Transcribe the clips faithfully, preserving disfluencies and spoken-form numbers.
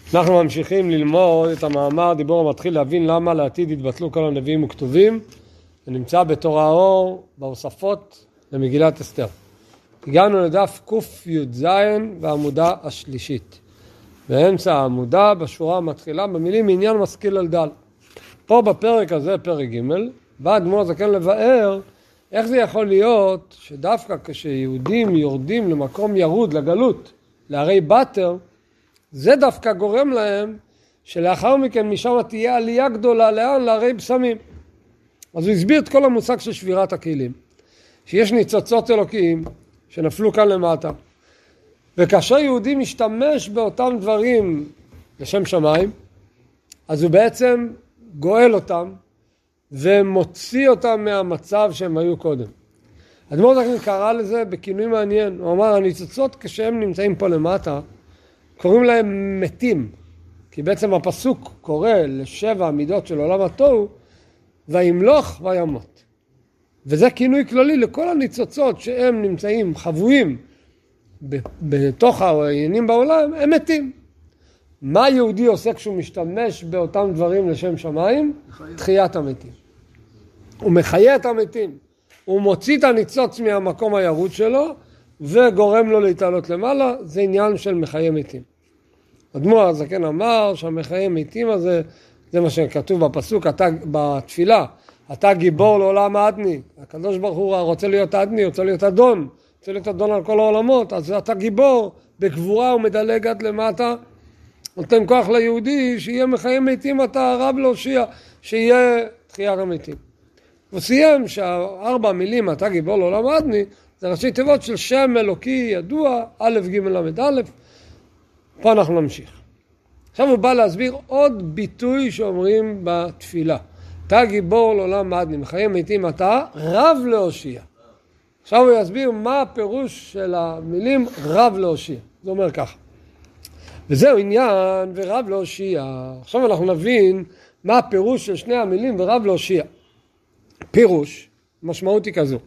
אנחנו ממשיכים ללמוד את המאמר דיבור המתחיל להבין למה לעתיד התבטלו כל הנביאים וכתובים. זה נמצא בתורה האור בהוספות למגילת אסתר. הגענו לדף ק"ז והעמודה השלישית. באמצע העמודה בשורה המתחילה במילים עניין משכיל על דל. פה בפרק הזה, פרק ג', בא אדמו"ר הזקן לבאר איך זה יכול להיות שדווקא כשיהודים יורדים למקום ירוד, לגלות, להרי בתר, זה דווקא גורם להם שלאחר מכן משם תהיה עלייה גדולה לאן? להרי בשמים. אז הוא הסביר את כל המושג של שבירת הכלים. שיש ניצוצות אלוקיים שנפלו כאן למטה. וכאשר יהודי משתמש באותם דברים לשם שמיים, אז הוא בעצם גואל אותם ומוציא אותם מהמצב שהם היו קודם. אדמו"ר הזקן קרא לזה בכינוי מעניין. הוא אמר, הניצוצות כשהם נמצאים פה למטה, קוראים להם מתים, כי בעצם הפסוק קורא לשבע המידות של עולם התוהו, וימלוך וימות. וזה כינוי כללי לכל הניצוצות שהם נמצאים חבויים בתוך העניינים בעולם, הם מתים. מה יהודי עושה כשהוא משתמש באותם דברים לשם שמיים? תחיית המתים. הוא מחיה את המתים. הוא מוציא את הניצוץ מהמקום הירוד שלו, וגורם לו להתעלות למעלה. זה עניין של מחיי מתים. אדמו"ר הזקן אמר שהמחיי מתים הזה, זה מה שכתוב בפסוק, אתה, בתפילה, אתה גיבור לעולם האדני. הקדוש ברוך הוא רוצה להיות אדני, רוצה להיות אדון, רוצה להיות אדון על כל העולמות, אז אתה גיבור, בגבורה הוא מדלג עד למטה, נותן כוח ליהודי שיהיה מחיי מתים, אתה רב להושיע, שיהיה תחיית המתים. הוא סיים שהארבע מילים, אתה גיבור לעולם האדני, זה ראשי תיבות של שם אלוקי ידוע, א' ג' למד א'. פה אנחנו נמשיך. עכשיו הוא בא להסביר עוד ביטוי שאומרים בתפילה. אתה גיבור לעולם האדני, מחיי מתים אתה רב להושיע. עכשיו הוא יסביר מה הפירוש של המילים רב להושיע. זה אומר ככה. וזהו עניין ורב להושיע. עכשיו אנחנו נבין מה הפירוש של שני המילים ורב להושיע. פירוש, משמעות היא כזו.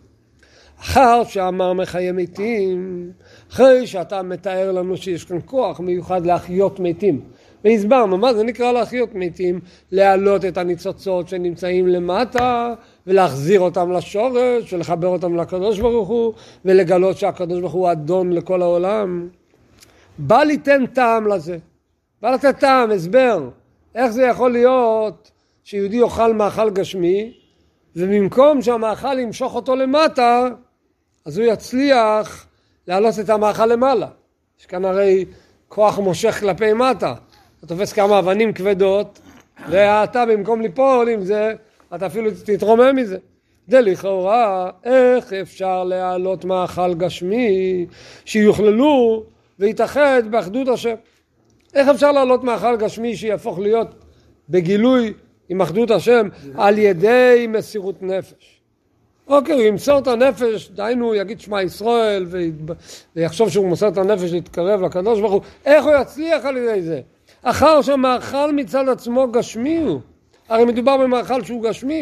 אחר שאמר מחיי מתים, אחרי שאתה מתאר לנו שיש כאן כוח מיוחד להחיות מתים. והסברנו, מה זה נקרא להחיות מתים? להעלות את הניצוצות שנמצאים למטה, ולהחזיר אותם לשורש, ולחבר אותם לקדוש ברוך הוא, ולגלות שהקדוש ברוך הוא אדון לכל העולם. בא ליתן טעם לזה. בא לתת טעם, הסבר. איך זה יכול להיות שיהודי יאכל מאכל גשמי, ובמקום שהמאכל ימשוך אותו למטה, אז הוא יצליח להעלות את המאכל למעלה. יש כאן הרי כוח מושך כלפי מטה. אתה תופס כמה אבנים כבדות, ואתה במקום ליפול עם זה, אתה אפילו תתרומם מזה. זה לכאורה, איך אפשר להעלות מאכל גשמי שיוכללו ויתאחד באחדות השם? איך אפשר להעלות מאכל גשמי שיהפוך להיות בגילוי עם אחדות השם על ידי מסירות נפש? אוקיי, הוא ימסור את הנפש, דיינו, הוא יגיד שמע ישראל ויחשוב שהוא מוסר את הנפש להתקרב לקדוש ברוך הוא. איך הוא יצליח על ידי זה? אחר שהמאכל מצד עצמו גשמי הוא. הרי מדובר במאכל שהוא גשמי.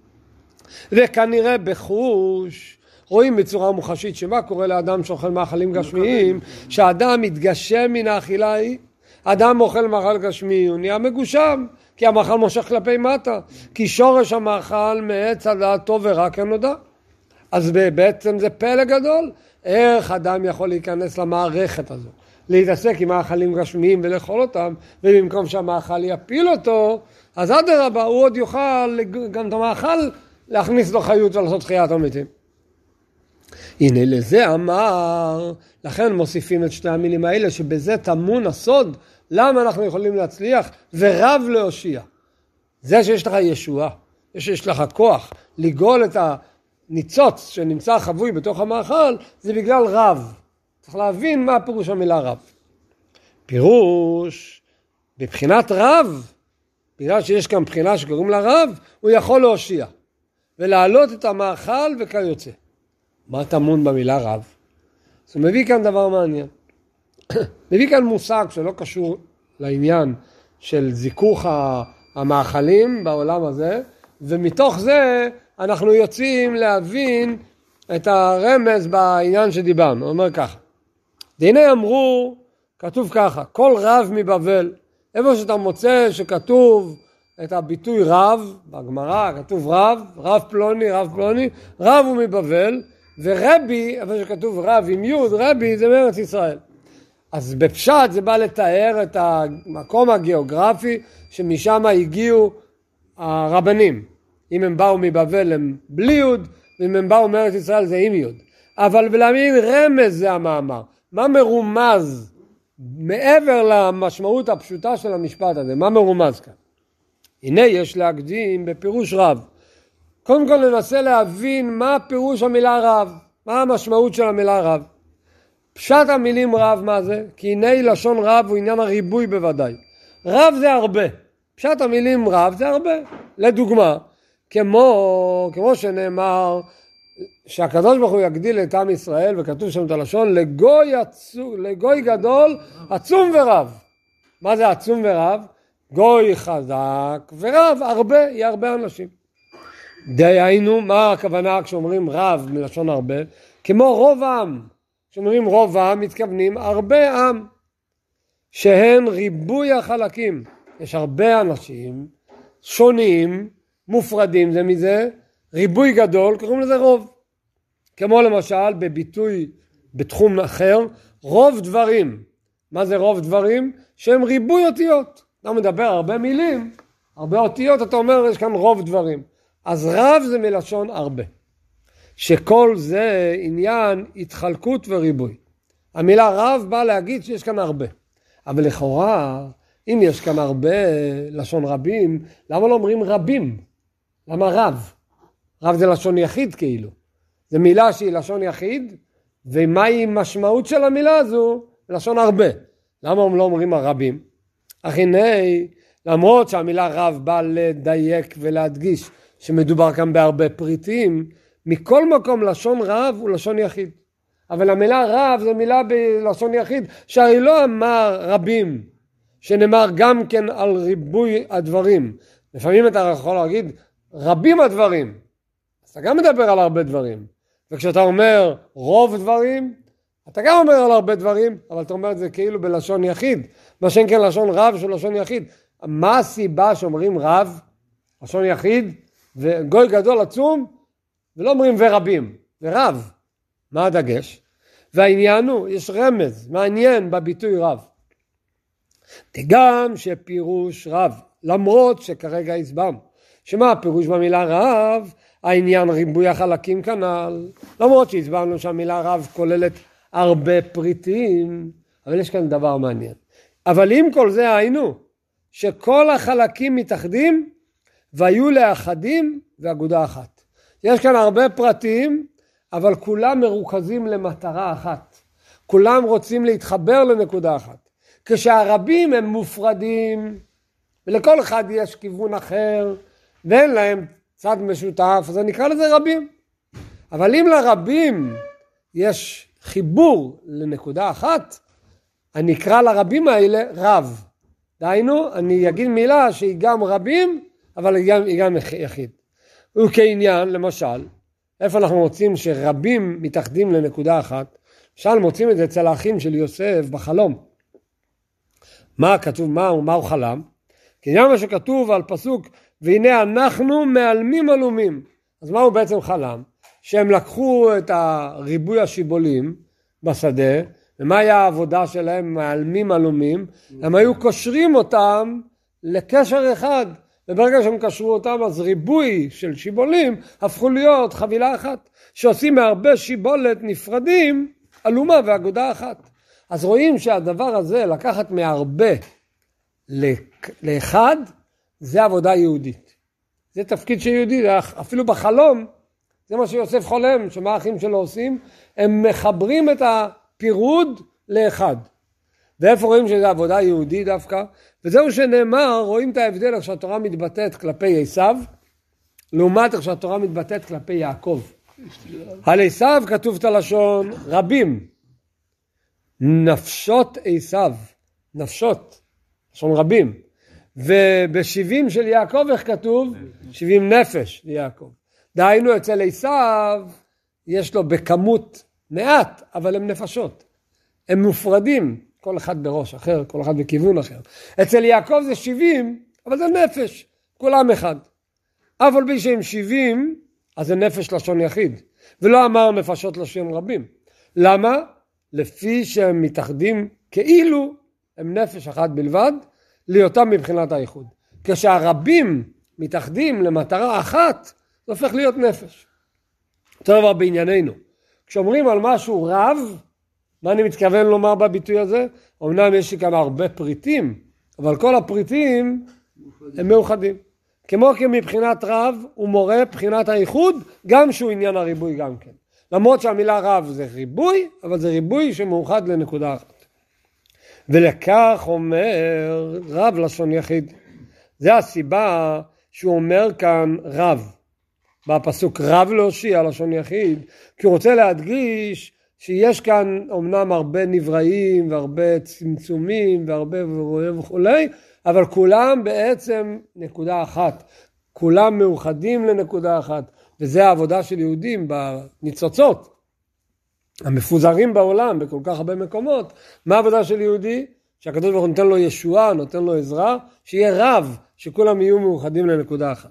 וכנראה בחוש רואים בצורה מוחשית שמה קורה לאדם שאוכל מאכלים גשמיים, שהאדם מתגשם מן האכילה ההיא. אדם אוכל מאכל גשמי, הוא נהיה מגושם, כי המאכל מושך כלפי מטה, כי שורש המאכל מעץ הדעת טוב ורע כנודע. אז בעצם זה פלא גדול, איך אדם יכול להיכנס למערכת הזו, להתעסק עם מאכלים גשמיים ולאכול אותם, ובמקום שהמאכל יפיל אותו, אז אדרבה, הוא עוד יוכל גם את המאכל להכניס לו חיות ולעשות תחיית המתים. הנה לזה אמר, לכן מוסיפים את שתי המילים האלה, שבזה טמון הסוד, למה אנחנו יכולים להצליח ורב להושיע. זה שיש לך ישועה, זה שיש לך כוח לגאול את הניצוץ שנמצא חבוי בתוך המאכל, זה בגלל רב. צריך להבין מה פירוש המילה רב. פירוש, בבחינת רב, בגלל שיש כאן בחינה שקוראים לה רב, הוא יכול להושיע ולהעלות את המאכל וכיוצא. מה טמון במילה רב? אז הוא מביא כאן דבר מעניין. מביא כאן מושג שלא קשור לעניין של זיכוך המאכלים בעולם הזה, ומתוך זה אנחנו יוצאים להבין את הרמז בעניין שדיברנו. הוא אומר ככה, והנה אמרו, כתוב ככה, כל רב מבבל איפה שאתה מוצא שכתוב את הביטוי רב, בגמרא כתוב רב, רב פלוני, רב פלוני, רב הוא מבבל, ורבי, איפה שכתוב רב עם יוד, רבי זה מארץ ישראל. אז בפשט זה בא לתאר את המקום הגיאוגרפי שמשם הגיעו הרבנים. אם הם באו מבבל הם בלי יוד, ואם הם באו מארץ ישראל זה עם יוד. אבל ולהבין רמז זה המאמר. מה מרומז מעבר למשמעות הפשוטה של המשפט הזה? מה מרומז כאן? הנה יש להקדים בפירוש רב. קודם כל ננסה להבין מה פירוש המילה רב, מה המשמעות של המילה רב. פשט המילים רב מה זה? כי הנה לשון רב הוא עניין הריבוי בוודאי. רב זה הרבה. פשט המילים רב זה הרבה. לדוגמה, כמו, כמו שנאמר שהקדוש ברוך הוא יגדיל את עם ישראל, וכתוב שם את הלשון לגוי, עצו, לגוי גדול עצום ורב. מה זה עצום ורב? גוי חזק ורב, הרבה, יהיה הרבה אנשים. דהיינו, מה הכוונה כשאומרים רב מלשון הרבה? כמו רוב העם. כשאומרים רוב העם מתכוונים הרבה עם, שהן ריבוי החלקים. יש הרבה אנשים שונים, מופרדים זה מזה, ריבוי גדול, קוראים לזה רוב. כמו למשל בביטוי בתחום אחר, רוב דברים. מה זה רוב דברים? שהם ריבוי אותיות. אתה מדבר הרבה מילים, הרבה אותיות, אתה אומר יש כאן רוב דברים. אז רב זה מלשון הרבה. שכל זה עניין התחלקות וריבוי. המילה רב באה להגיד שיש כאן הרבה. אבל לכאורה, אם יש כאן הרבה לשון רבים, למה לא אומרים רבים? למה רב? רב זה לשון יחיד כאילו. זו מילה שהיא לשון יחיד, ומהי משמעות של המילה הזו? לשון הרבה. למה הם לא אומרים הרבים? אך הנה, למרות שהמילה רב באה לדייק ולהדגיש שמדובר כאן בהרבה פריטים, מכל מקום לשון רב הוא לשון יחיד. אבל המילה רב זו מילה בלשון יחיד, שהרי לא אמר רבים, שנאמר גם כן על ריבוי הדברים. לפעמים אתה יכול להגיד רבים הדברים, אז אתה גם מדבר על הרבה דברים. וכשאתה אומר רוב דברים, אתה גם אומר על הרבה דברים, אבל אתה אומר את זה כאילו בלשון יחיד. מה שאין כן לשון רב של לשון יחיד. מה הסיבה שאומרים רב, לשון יחיד, וגוי גדול עצום, ולא אומרים ורבים, ורב? מה הדגש? והעניין הוא, יש רמז, מעניין בביטוי רב. גם שפירוש רב, למרות שכרגע הסברנו, שמה הפירוש במילה רב? העניין ריבוי החלקים כנ"ל, למרות שהסברנו שהמילה רב כוללת הרבה פריטים, אבל יש כאן דבר מעניין. אבל אם כל זה היינו, שכל החלקים מתאחדים, והיו לאחדים ואגודה אחת. יש כאן הרבה פרטים, אבל כולם מרוכזים למטרה אחת. כולם רוצים להתחבר לנקודה אחת. כשהרבים הם מופרדים, ולכל אחד יש כיוון אחר, ואין להם צד משותף, אז אני אקרא לזה רבים. אבל אם לרבים יש חיבור לנקודה אחת, אני אקרא לרבים האלה רב. דהיינו, אני אגיד מילה שהיא גם רבים, אבל היא גם, היא גם יחיד. וכעניין, למשל, איפה אנחנו מוצאים שרבים מתאחדים לנקודה אחת? למשל מוצאים את זה אצל האחים של יוסף בחלום. מה כתוב, מה, מה הוא חלם? כעניין מה שכתוב על פסוק, והנה אנחנו מעלמים עלומים. אז מה הוא בעצם חלם? שהם לקחו את הריבוי השיבולים בשדה, ומה היה העבודה שלהם? מעלמים עלומים, הם היו קושרים אותם לקשר אחד, וברגע שהם קשרו אותם, אז ריבוי של שיבולים הפכו להיות חבילה אחת, שעושים מהרבה שיבולת נפרדים, אלומה ואגודה אחת. אז רואים שהדבר הזה, לקחת מהרבה לאחד, זה עבודה יהודית. זה תפקיד של יהודי, אפילו בחלום, זה מה שיוסף חולם, שמה האחים שלו עושים, הם מחברים את הפירוד לאחד. ואיפה רואים שזה עבודה יהודית דווקא? וזהו שנאמר, רואים את ההבדל איך שהתורה מתבטאת כלפי עשיו, לעומת איך שהתורה מתבטאת כלפי יעקב. על עשיו כתוב את הלשון רבים, נפשות עשיו, נפשות, לשון רבים. ובשבעים של יעקב איך כתוב? שבעים נפש ליעקב. דהיינו אצל עשיו יש לו בכמות מעט, אבל הם נפשות. הם מופרדים, כל אחד בראש אחר, כל אחד בכיוון אחר. אצל יעקב זה שבעים, אבל זה נפש, כולם אחד. אף על פי שהם שבעים, אז זה נפש לשון יחיד. ולא אמר נפשות לשון רבים. למה? לפי שהם מתאחדים כאילו הם נפש אחת בלבד, להיותם מבחינת האיחוד. כשהרבים מתאחדים למטרה אחת, זה הופך להיות נפש. אותו דבר בענייננו. כשאומרים על משהו רב, מה אני מתכוון לומר בביטוי הזה? אמנם יש לי כאן הרבה פריטים, אבל כל הפריטים הם מאוחדים. כמו כי מבחינת רב הוא מורה מבחינת האיחוד, גם שהוא עניין הריבוי גם כן. למרות שהמילה רב זה ריבוי, אבל זה ריבוי שמאוחד לנקודה אחת. ולכך אומר רב לשון יחיד. זה הסיבה שהוא אומר כאן רב. בפסוק רב להושיע לשון יחיד, כי הוא רוצה להדגיש שיש כאן אומנם הרבה נבראים והרבה צמצומים והרבה וכולי, אבל כולם בעצם נקודה אחת. כולם מאוחדים לנקודה אחת. וזה העבודה של יהודים בניצוצות. המפוזרים בעולם בכל כך הרבה מקומות. מה העבודה של יהודי? שהקדוש ברוך הוא נותן לו ישועה, נותן לו עזרה, שיהיה רב, שכולם יהיו מאוחדים לנקודה אחת.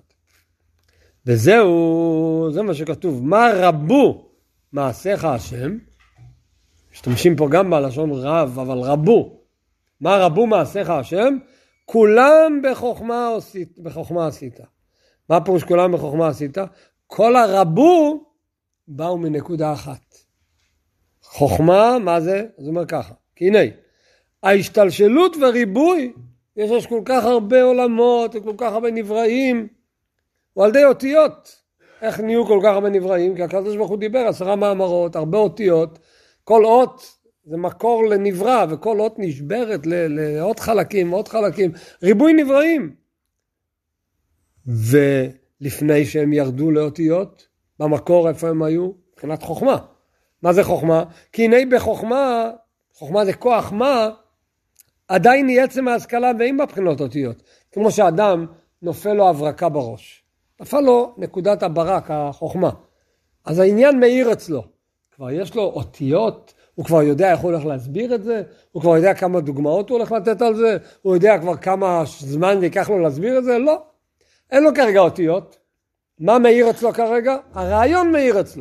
וזהו, זה מה שכתוב. מה רבו מעשיך השם? משתמשים פה גם בלשון רב, אבל רבו. מה רבו מעשיך השם? כולם בחוכמה עשית, בחוכמה עשית. מה פירוש כולם בחוכמה עשית? כל הרבו באו מנקודה אחת. חוכמה, מה זה? אז הוא אומר ככה. כי הנה, ההשתלשלות וריבוי, יש יש כל כך הרבה עולמות, כל כך הרבה נבראים, הוא על די אותיות. איך נהיו כל כך הרבה נבראים? כי הקדוש ברוך הוא דיבר עשרה מאמרות, הרבה אותיות. כל אות זה מקור לנברא, וכל אות נשברת לעוד חלקים, עוד חלקים. ריבוי נבראים. ולפני שהם ירדו לאותיות, במקור איפה הם היו? מבחינת חוכמה. מה זה חוכמה? כי הנה בחוכמה, חוכמה זה כוח מה, עדיין היא עצם ההשכלה ואין בבחינות אותיות. כמו שאדם נופל לו הברקה בראש. נפל לו נקודת הברק, החוכמה. אז העניין מאיר אצלו. כבר יש לו אותיות, הוא כבר יודע איך הוא הולך להסביר את זה, הוא כבר יודע כמה דוגמאות הוא הולך לתת על זה, הוא יודע כבר כמה זמן ייקח לו להסביר את זה, לא. אין לו כרגע אותיות. מה מאיר אצלו כרגע? הרעיון מאיר אצלו.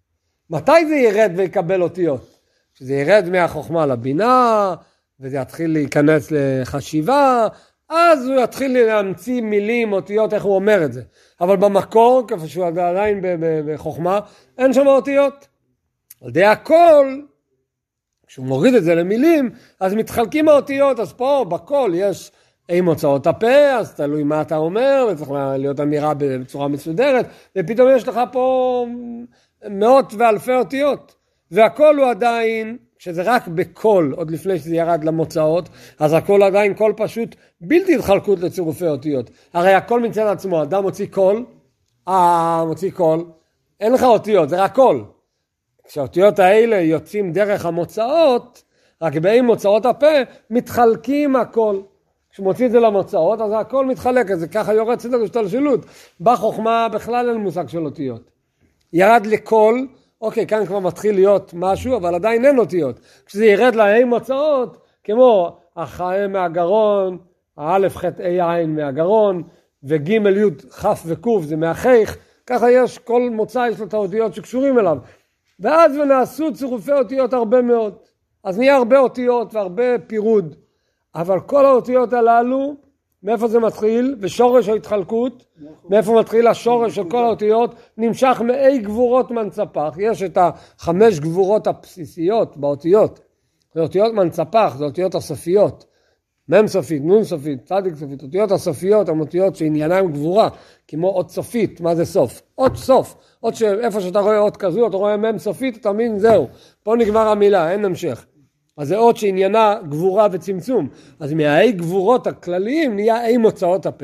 מתי זה ירד ויקבל אותיות? שזה ירד מהחוכמה לבינה, וזה יתחיל להיכנס לחשיבה, אז הוא יתחיל להמציא מילים, אותיות, איך הוא אומר את זה. אבל במקור, כפי שהוא עדיין בחוכמה, אין שם אותיות. על די הכל, כשהוא מוריד את זה למילים, אז מתחלקים האותיות, אז פה בכל יש אי מוצאות הפה, אז תלוי מה אתה אומר, וצריך להיות אמירה בצורה מסודרת, ופתאום יש לך פה מאות ואלפי אותיות, והכל הוא עדיין, כשזה רק בכל, עוד לפני שזה ירד למוצאות, אז הכל עדיין קול פשוט בלתי התחלקות לצירופי אותיות. הרי הכל מצד עצמו, אדם מוציא קול, אה, מוציא קול, אין לך אותיות, זה רק קול. כשהאותיות האלה יוצאים דרך המוצאות, רק באי מוצאות הפה, מתחלקים הכל. כשמוציא את זה למוצאות, אז הכל מתחלק, אז זה ככה יורד סדר השתלשלות. בחוכמה בכלל אין מושג של אותיות. ירד לקול, אוקיי, כאן כבר מתחיל להיות משהו, אבל עדיין אין אותיות. כשזה ירד לאי מוצאות, כמו החאה מהגרון, האלף חטא אי עין מהגרון, וגימל י' חף וקוף זה מהחייך, ככה יש, כל מוצא יש לו את האותיות שקשורים אליו. ואז ונעשו צירופי אותיות הרבה מאוד. אז נהיה הרבה אותיות והרבה פירוד. אבל כל האותיות הללו, מאיפה זה מתחיל? ושורש ההתחלקות, מאיפה מתחיל השורש של כל האותיות, נמשך מאי גבורות מנצפח. יש את החמש גבורות הבסיסיות באותיות. זה אותיות מנצפח, זה אותיות הסופיות. מם סופית, נון סופית, צדיק סופית. אותיות הסופיות הן אותיות שעניינן גבורה, כמו אות סופית. מה זה סוף? אות סוף. אות שאיפה שאתה רואה אות כזו, אתה רואה מם סופית, אתה מבין, זהו. פה נגמר המילה, אין המשך. אז זה אות שעניינה גבורה וצמצום. אז מהאי גבורות הכלליים נהיה אי מוצאות הפה,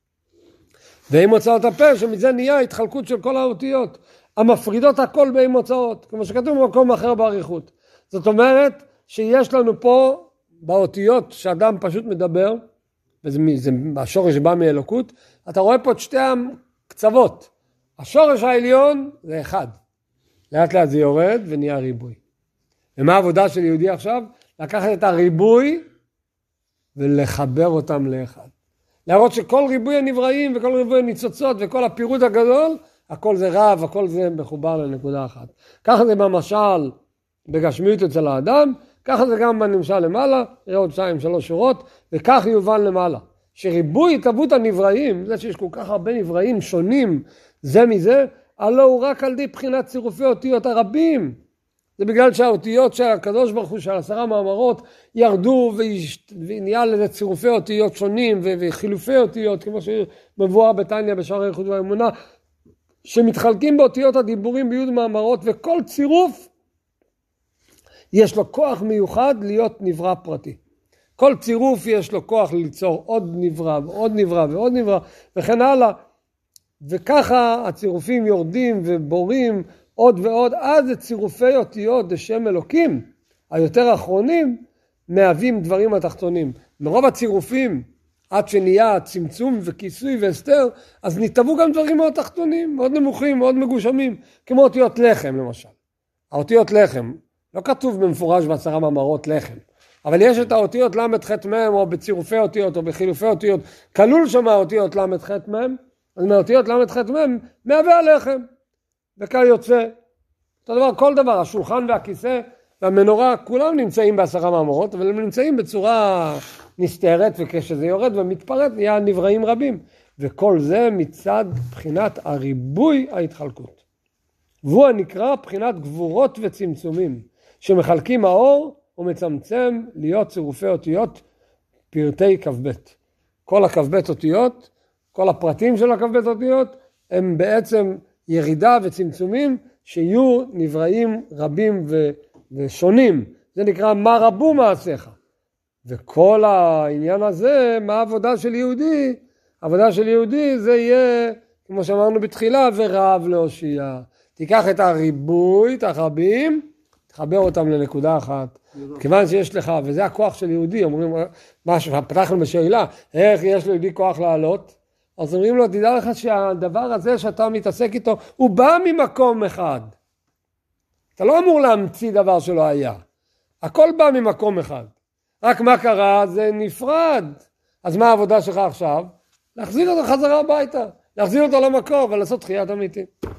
ואי מוצאות הפה שמזה נהיה התחלקות של כל האותיות, המפרידות הכל באי מוצאות, כמו שכתוב במקום אחר בעריכות. זאת אומרת שיש לנו פה באותיות שאדם פשוט מדבר, וזה זה, השורש בא מאלוקות, אתה רואה פה את שתי הקצוות. השורש העליון זה אחד. לאט לאט זה יורד ונהיה ריבוי. ומה העבודה של יהודי עכשיו? לקחת את הריבוי ולחבר אותם לאחד. להראות שכל ריבוי הנבראים וכל ריבוי הניצוצות וכל הפירוט הגדול, הכל זה רב, הכל זה מחובר לנקודה אחת. ככה זה במשל בגשמיות אצל האדם, ככה זה גם בנמשל למעלה, נראה עוד שתיים, שלוש שורות, וכך יובן למעלה. שריבוי התהוות הנבראים, זה שיש כל כך הרבה נבראים שונים זה מזה, הלא הוא רק על די בחינת צירופי אותיות הרבים. זה בגלל שהאותיות של הקדוש ברוך הוא, של עשרה מאמרות, ירדו ונהיה לזה צירופי אותיות שונים וחילופי אותיות, כמו שמבואר בתניא בשער הייחוד והאמונה, שמתחלקים באותיות הדיבורים ביוד מאמרות, וכל צירוף יש לו כוח מיוחד להיות נברא פרטי. כל צירוף יש לו כוח ליצור עוד נברא ועוד נברא ועוד נברא וכן הלאה. וככה הצירופים יורדים ובורים עוד ועוד עד לצירופי אותיות לשם אלוקים. היותר האחרונים מהווים דברים התחתונים. מרוב הצירופים עד שנהיה צמצום וכיסוי והסתר, אז נתבו גם דברים מאוד תחתונים, מאוד נמוכים, מאוד מגושמים, כמו אותיות לחם למשל. האותיות לחם, לא כתוב במפורש בעשרה מאמרות לחם, אבל יש את האותיות למד ח' מ' או בצירופי אותיות או בחילופי אותיות, כלול שם האותיות למד ח' מ', אז מהאותיות למד ח' מ' מהווה הלחם, וכאן יוצא. אותו דבר, כל דבר, השולחן והכיסא והמנורה, כולם נמצאים בעשרה מאמרות, אבל הם נמצאים בצורה נסתרת, וכשזה יורד ומתפרט, נהיה נבראים רבים. וכל זה מצד בחינת הריבוי ההתחלקות. והוא הנקרא בחינת גבורות וצמצומים, שמחלקים האור ומצמצם להיות צירופי אותיות פרטי כ"ב. כל הכ"ב אותיות, כל הפרטים של הכ"ב אותיות, הם בעצם ירידה וצמצומים שיהיו נבראים רבים ו... ושונים. זה נקרא מה רבו מעשיך. וכל העניין הזה, מה העבודה של יהודי? העבודה של יהודי זה יהיה, כמו שאמרנו בתחילה, ורב להושיע. תיקח את הריבוי, את הרבים, תחבר אותם לנקודה אחת. כיוון שיש לך, וזה הכוח של יהודי, אומרים, משהו, פתחנו בשאלה, איך יש ליהודי כוח לעלות? אז אומרים לו, תדע לך שהדבר הזה שאתה מתעסק איתו, הוא בא ממקום אחד. אתה לא אמור להמציא דבר שלא היה. הכל בא ממקום אחד. רק מה קרה? זה נפרד. אז מה העבודה שלך עכשיו? להחזיר אותו חזרה הביתה. להחזיר אותו למקום ולעשות תחיית אמיתית.